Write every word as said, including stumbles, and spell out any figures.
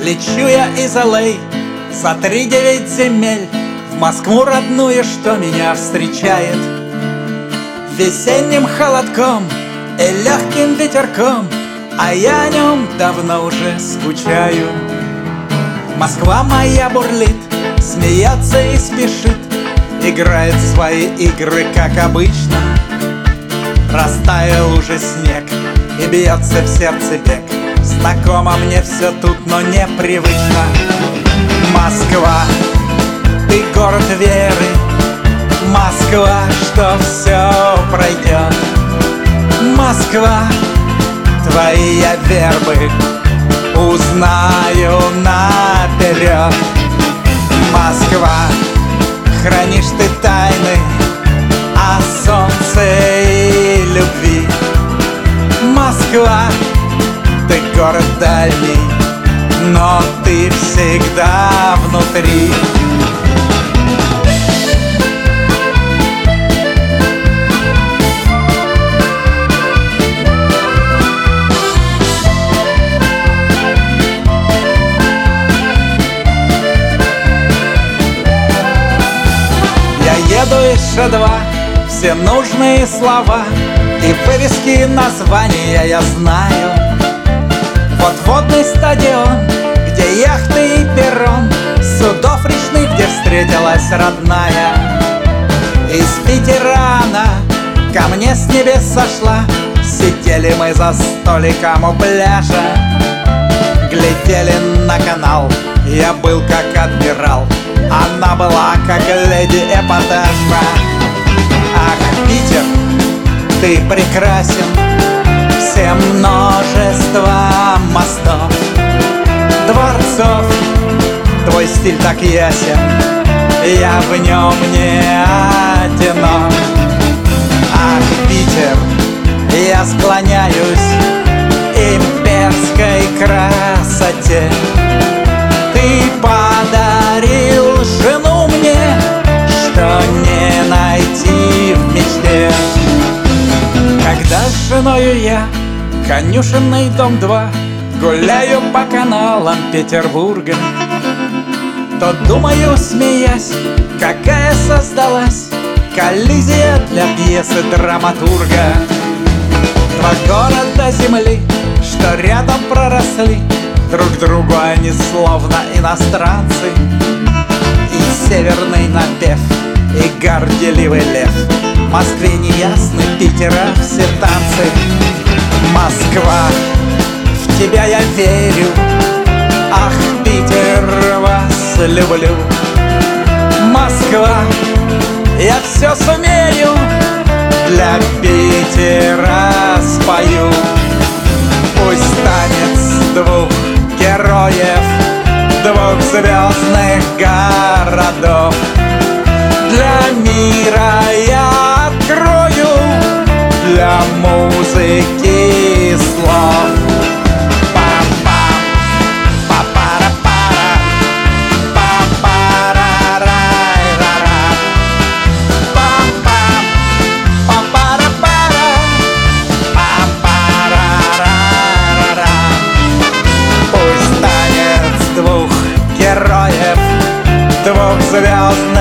Лечу я из Л А за три девять земель в Москву родную, что меня встречает весенним холодком и легким ветерком, а я о нем давно уже скучаю. Москва моя бурлит, смеется и спешит, играет свои игры, как обычно. Растаял уже снег и бьется в сердце бег. Знакомо мне все тут, но непривычно. Москва, ты город веры, Москва, что все пройдет. Москва, твои я вербы узнаю наперед. Москва, хранишь ты тайны о солнце и любви. Москва, ты город дальний, но ты всегда внутри. Я еду из Ш два, все нужные слова и вывески, названия я знаю. Вот водный стадион, где яхты и перрон, судов речных, где встретилась родная. Из Питера она ко мне с небес сошла. Сидели мы за столиком у пляжа, глядели на канал, я был как адмирал, она была как леди эпатажа. Ах, Питер, ты прекрасен, все множество мостов, дворцов, твой стиль так ясен, я в нем не одинок. Ах, Питер, я склоняюсь имперской красоте. Ты подарил жену мне, что не найти в мечте. Когда с женою я, конюшенный дом два, гуляю по каналам Петербурга, то думаю, смеясь, какая создалась коллизия для пьесы драматурга. Два города земли, что рядом проросли, друг другу они словно иностранцы. И северный напев, и горделивый лев, Москве неясны, Питера все танцы. Москва, в тебя я верю, ах, Питер, вас люблю. Москва, я все сумею, для Питера спою. Пусть танец двух героев, двух звездных городов для мира я открою, для музыки слов. Двух звездных